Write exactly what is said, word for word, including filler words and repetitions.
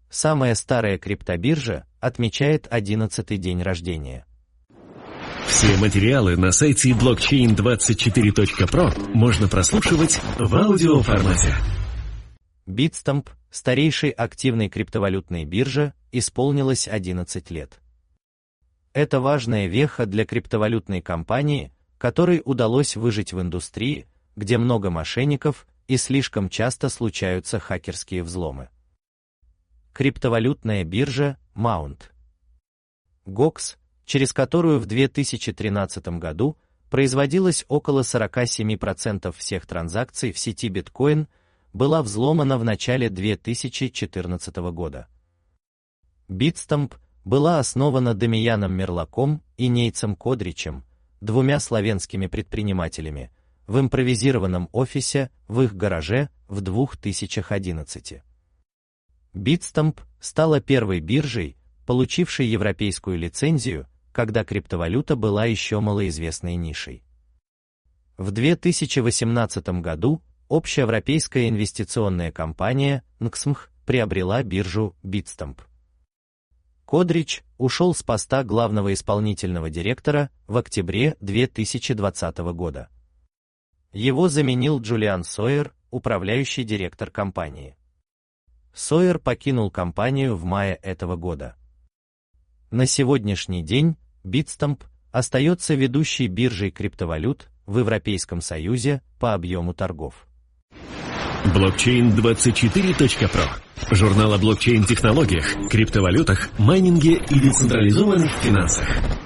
самая старая криптобиржа, отмечает одиннадцатый день рождения. Все материалы на сайте блокчейн двадцать четыре точка про можно прослушивать в аудиоформате. Bitstamp, старейшей активной криптовалютной бирже, исполнилось одиннадцать лет. Это важная веха для криптовалютной компании, которой удалось выжить в индустрии, где много мошенников и слишком часто случаются хакерские взломы. Криптовалютная биржа Mount Gox, через которую в две тысячи тринадцатом году производилось около сорок семь процентов всех транзакций в сети биткоин, была взломана в начале две тысячи четырнадцатого года. Bitstamp была основана Дамияном Мерлаком и Нейцем Кодричем, двумя славянскими предпринимателями, в импровизированном офисе в их гараже в две тысячи одиннадцатом. Bitstamp стала первой биржей, получившей европейскую лицензию, когда криптовалюта была еще малоизвестной нишей. В две тысячи восемнадцатом году общеевропейская инвестиционная компания эн кс эм х приобрела биржу Bitstamp. Кодрич ушел с поста главного исполнительного директора в октябре две тысячи двадцатого года. Его заменил Джулиан Сойер, управляющий директор компании. Сойер покинул компанию в мае этого года. На сегодняшний день Bitstamp остается ведущей биржей криптовалют в Европейском Союзе по объему торгов. блокчейн двадцать четыре точка про. Журнал о блокчейн-технологиях, криптовалютах, майнинге и децентрализованных финансах.